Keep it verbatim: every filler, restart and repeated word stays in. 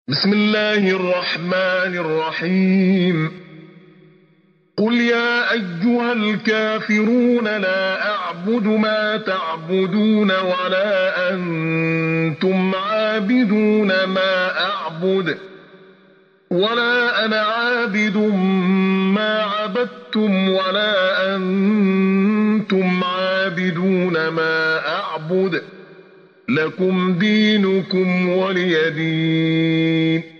بسم الله الرحمن الرحيم قل يا أيها الكافرون لا أعبد ما تعبدون ولا أنتم عابدون ما أعبد ولا أنا عابد ما عبدتم ولا أنتم عابدون ما أعبد لكم دينكم ولي دين.